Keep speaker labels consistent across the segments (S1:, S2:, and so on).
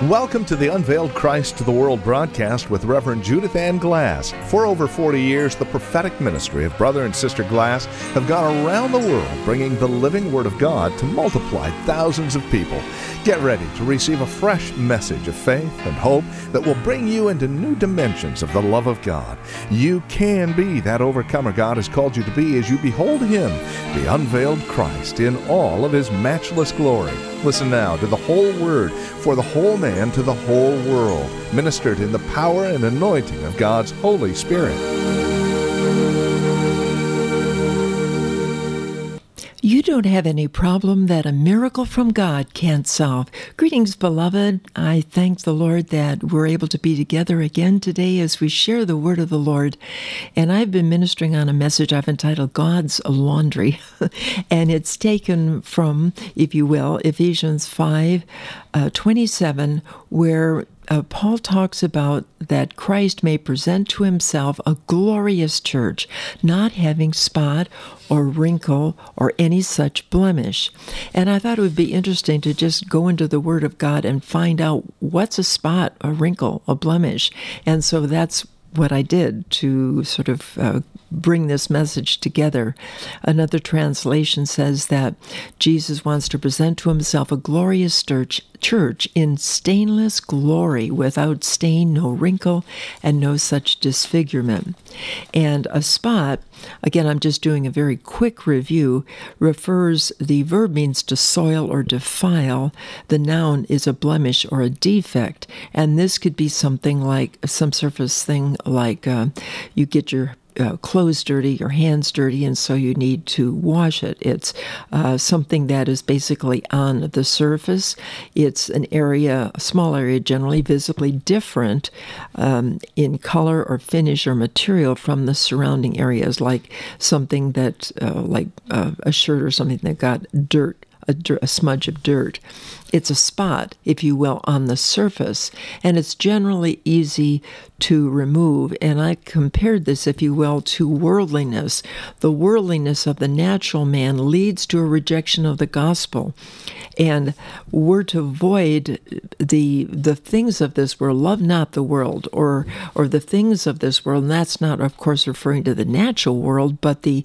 S1: Welcome to the Unveiled Christ to the World broadcast with Reverend Judith Ann Glass. For over 40 years, the prophetic ministry of Brother and Sister Glass have gone around the world bringing the living Word of God to multiply thousands of people. Get ready to receive a fresh message of faith and hope that will bring you into new dimensions of the love of God. You can be that overcomer God has called you to be as you behold Him, the unveiled Christ, in all of His matchless glory. Listen now to the whole Word for the whole man to the whole world, ministered in the power and anointing of God's Holy Spirit.
S2: You don't have any problem that a miracle from God can't solve. Greetings, beloved. I thank the Lord that we're able to be together again today as we share the word of the Lord. And I've been ministering on a message I've entitled God's Laundry. And it's taken from, if you will, Ephesians 5:27, where Paul talks about that Christ may present to himself a glorious church, not having spot or wrinkle or any such blemish. And I thought it would be interesting to just go into the Word of God and find out what's a spot, a wrinkle, a blemish. And so that's what I did to sort of bring this message together. Another translation says that Jesus wants to present to himself a glorious church in stainless glory, without stain, no wrinkle, and no such disfigurement. And a spot, again, I'm just doing a very quick review, the verb means to soil or defile. The noun is a blemish or a defect. And this could be something like some surface thing like you get your clothes dirty, your hands dirty, and so you need to wash it. It's something that is basically on the surface. It's an area, a small area, generally visibly different in color or finish or material from the surrounding areas, like something that, like a shirt or something that got dirt, a smudge of dirt. It's a spot, if you will, on the surface, and it's generally easy to remove. And I compared this, if you will, to worldliness. The worldliness of the natural man leads to a rejection of the gospel. And we're to avoid the things of this world. Love not the world, or the things of this world. And that's not, of course, referring to the natural world, but the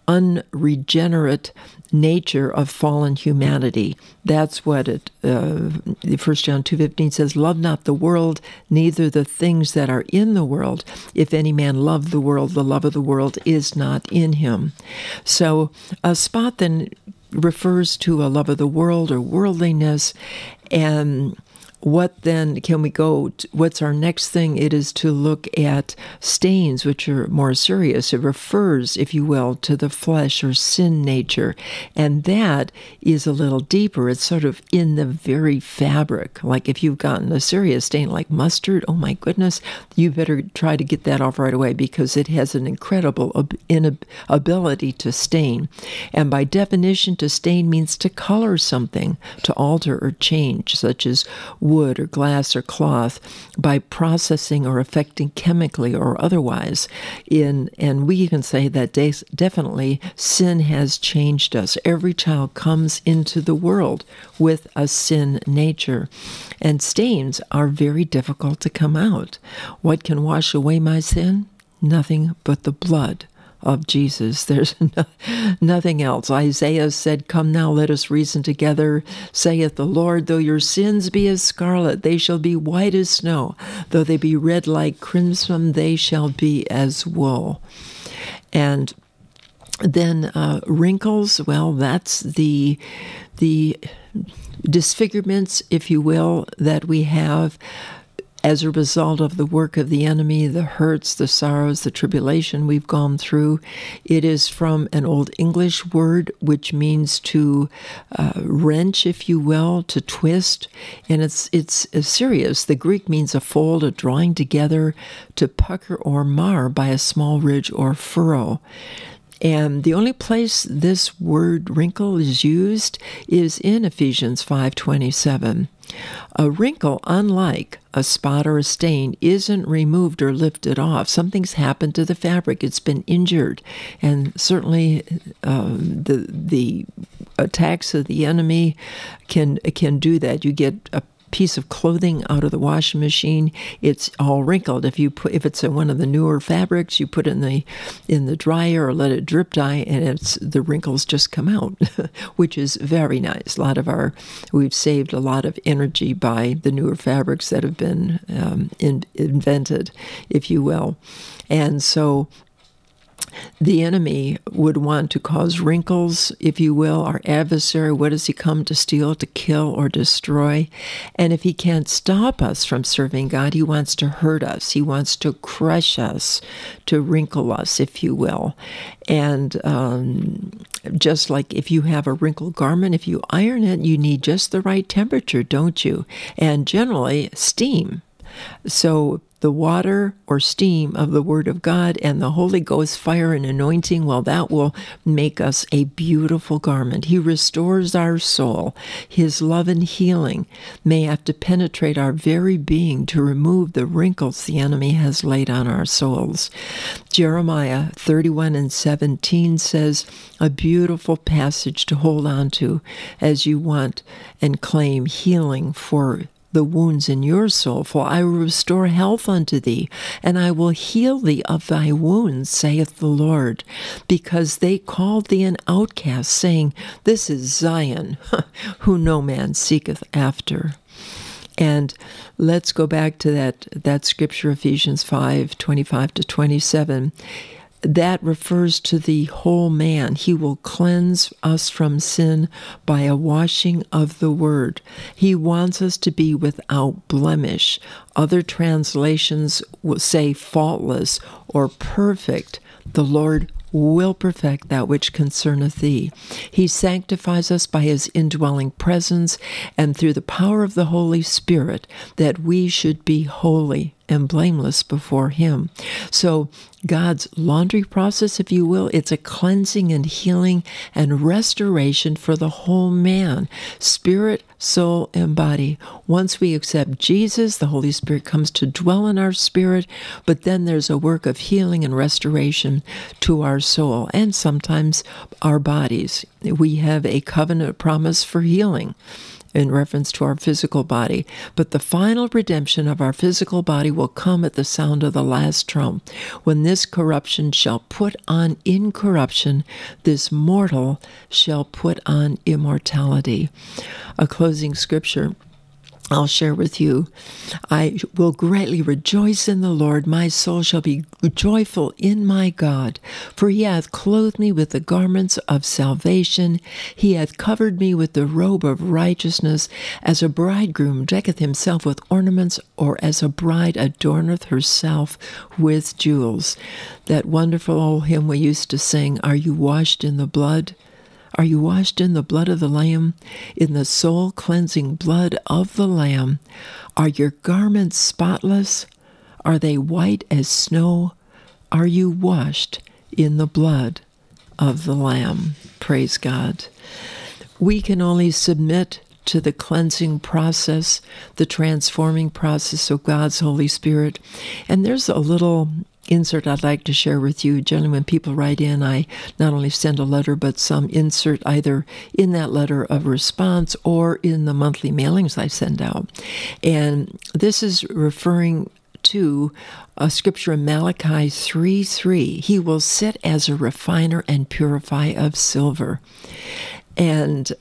S2: unregenerate nature of fallen humanity. That's what 1 John 2:15 says, love not the world, neither the things that are in the world. If any man love the world, the love of the world is not in him. So a spot then refers to a love of the world or worldliness. And what then can we go to, what's our next thing? It is to look at stains, which are more serious. It refers, if you will, to the flesh or sin nature. And that is a little deeper. It's sort of in the very fabric. Like if you've gotten a serious stain like mustard, oh my goodness, you better try to get that off right away, because it has an incredible ability to stain. And by definition, to stain means to color something, to alter or change, such as wood or glass or cloth, by processing or affecting chemically or otherwise. And we can say that definitely sin has changed us. Every child comes into the world with a sin nature. And stains are very difficult to come out. What can wash away my sin? Nothing but the blood of Jesus. There's nothing else. Isaiah said, come now, let us reason together, saith the Lord, though your sins be as scarlet, they shall be white as snow. Though they be red like crimson, they shall be as wool. And then wrinkles, well, that's the disfigurements, if you will, that we have as a result of the work of the enemy, the hurts, the sorrows, the tribulation we've gone through. It is from an Old English word which means to wrench, if you will, to twist, and it's serious. The Greek means a fold, a drawing together, to pucker or mar by a small ridge or furrow. And the only place this word wrinkle is used is in Ephesians 5:27. A wrinkle, unlike a spot or a stain, isn't removed or lifted off. Something's happened to the fabric. It's been injured. And certainly the attacks of the enemy can do that. You get piece of clothing out of the washing machine, it's all wrinkled. If it's one of the newer fabrics, you put it in the dryer or let it drip dry, and the wrinkles just come out, which is very nice. We've saved a lot of energy by the newer fabrics that have been invented, if you will. And so the enemy would want to cause wrinkles, if you will. Our adversary, what does he come to steal, to kill, or destroy? And if he can't stop us from serving God, he wants to hurt us. He wants to crush us, to wrinkle us, if you will. And just like if you have a wrinkled garment, if you iron it, you need just the right temperature, don't you? And generally, steam. So the water or steam of the Word of God and the Holy Ghost fire and anointing, well, that will make us a beautiful garment. He restores our soul. His love and healing may have to penetrate our very being to remove the wrinkles the enemy has laid on our souls. Jeremiah 31:17 says, a beautiful passage to hold on to as you want and claim healing for the wounds in your soul. For I will restore health unto thee, and I will heal thee of thy wounds, saith the Lord. Because they called thee an outcast, saying, this is Zion, who no man seeketh after. And let's go back to that scripture, Ephesians 5:25-27. That refers to the whole man. He will cleanse us from sin by a washing of the word. He wants us to be without blemish. Other translations will say faultless or perfect. The Lord will perfect that which concerneth thee. He sanctifies us by his indwelling presence and through the power of the Holy Spirit, that we should be holy and blameless before him. So God's laundry process, if you will, it's a cleansing and healing and restoration for the whole man, spirit, soul, and body. Once we accept Jesus, the Holy Spirit comes to dwell in our spirit, but then there's a work of healing and restoration to our soul and sometimes our bodies. We have a covenant promise for healing in reference to our physical body. But the final redemption of our physical body will come at the sound of the last trump, when this corruption shall put on incorruption, this mortal shall put on immortality. A closing scripture I'll share with you. I will greatly rejoice in the Lord. My soul shall be joyful in my God. For he hath clothed me with the garments of salvation. He hath covered me with the robe of righteousness, as a bridegroom decketh himself with ornaments, or as a bride adorneth herself with jewels. That wonderful old hymn we used to sing, Are you washed in the blood? Are you washed in the blood of the Lamb, in the soul-cleansing blood of the Lamb? Are your garments spotless? Are they white as snow? Are you washed in the blood of the Lamb? Praise God. We can only submit to the cleansing process, the transforming process of God's Holy Spirit. And there's a little insert I'd like to share with you. Generally, when people write in, I not only send a letter, but some insert either in that letter of response or in the monthly mailings I send out. And this is referring to a scripture in Malachi 3:3. He will sit as a refiner and purify of silver. And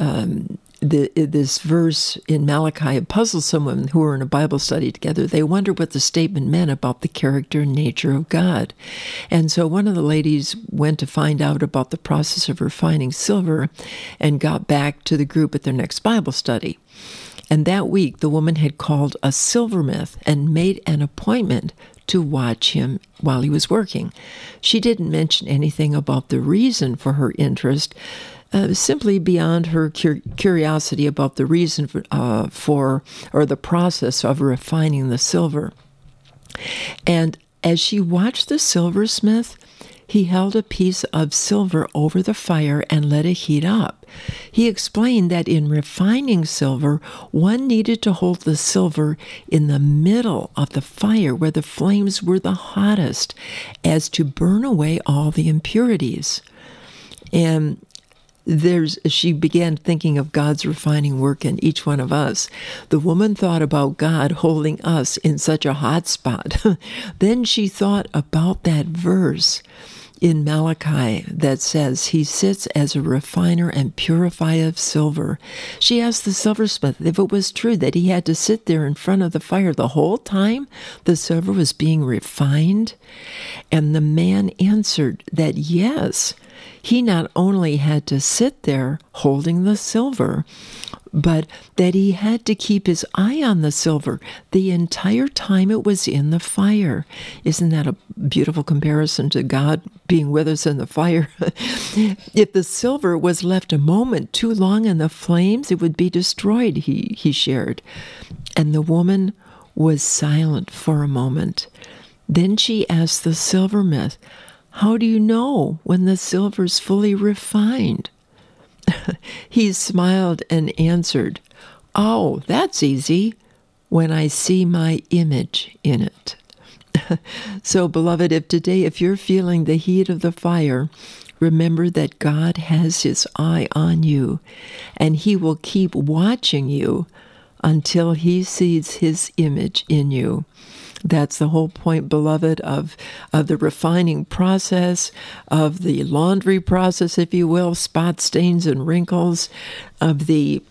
S2: this verse in Malachi puzzled someone who were in a Bible study together. They wondered what the statement meant about the character and nature of God. And so one of the ladies went to find out about the process of refining silver and got back to the group at their next Bible study. And that week, the woman had called a silversmith and made an appointment to watch him while he was working. She didn't mention anything about the reason for her interest, simply beyond her curiosity about the reason for the process of refining the silver. And as she watched the silversmith, he held a piece of silver over the fire and let it heat up. He explained that in refining silver, one needed to hold the silver in the middle of the fire where the flames were the hottest, as to burn away all the impurities. And she began thinking of God's refining work in each one of us. The woman thought about God holding us in such a hot spot. Then she thought about that verse in Malachi that says, he sits as a refiner and purifier of silver. She asked the silversmith if it was true that he had to sit there in front of the fire the whole time the silver was being refined. And the man answered that yes, he not only had to sit there holding the silver, but that he had to keep his eye on the silver the entire time it was in the fire. Isn't that a beautiful comparison to God being with us in the fire? If the silver was left a moment too long in the flames, it would be destroyed, he shared. And the woman was silent for a moment. Then she asked the silversmith, "How do you know when the silver's fully refined?" He smiled and answered, "Oh, that's easy, when I see my image in it." So, beloved, if you're feeling the heat of the fire, remember that God has his eye on you, and he will keep watching you until he sees his image in you. That's the whole point, beloved, of the refining process, of the laundry process, if you will, spot stains and wrinkles, of the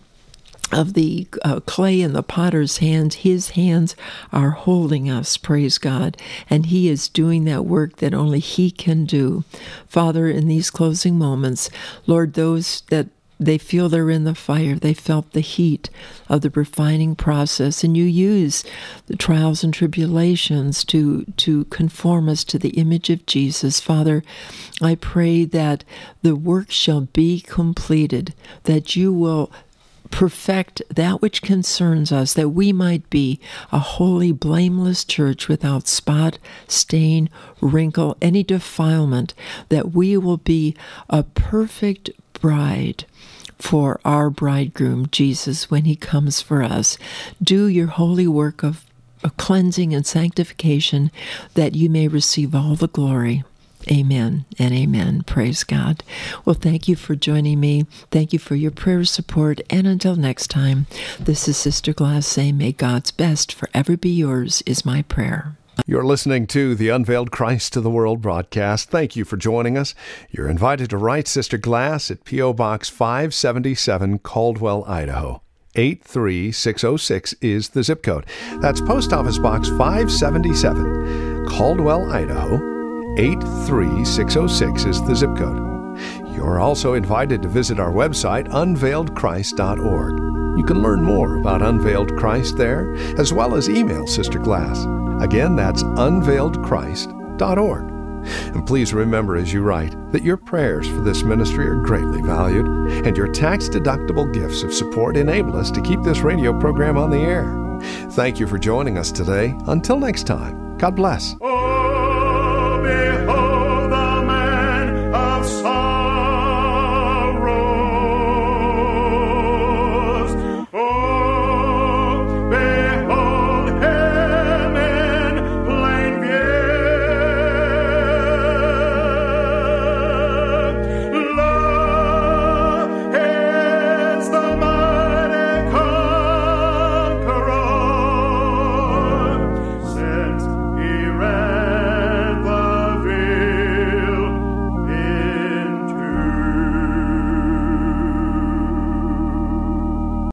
S2: clay in the potter's hands. His hands are holding us, praise God, and he is doing that work that only he can do. Father, in these closing moments, Lord, those that they feel they're in the fire. They felt the heat of the refining process. And you use the trials and tribulations to conform us to the image of Jesus. Father, I pray that the work shall be completed, that you will perfect that which concerns us, that we might be a holy, blameless church without spot, stain, wrinkle, any defilement, that we will be a perfect bride for our bridegroom, Jesus, when he comes for us. Do your holy work of cleansing and sanctification, that you may receive all the glory. Amen and amen. Praise God. Well, thank you for joining me. Thank you for your prayer support. And until next time, this is Sister Glass saying, may God's best forever be yours, is my prayer.
S1: You're listening to the Unveiled Christ to the World broadcast. Thank you for joining us. You're invited to write Sister Glass at P.O. Box 577, Caldwell, Idaho. 83606 is the zip code. That's Post Office Box 577, Caldwell, Idaho. 83606 is the zip code. You're also invited to visit our website, unveiledchrist.org. You can learn more about Unveiled Christ there, as well as email Sister Glass. Again, that's unveiledchrist.org. And please remember as you write that your prayers for this ministry are greatly valued, and your tax-deductible gifts of support enable us to keep this radio program on the air. Thank you for joining us today. Until next time, God bless.
S3: Oh, behold.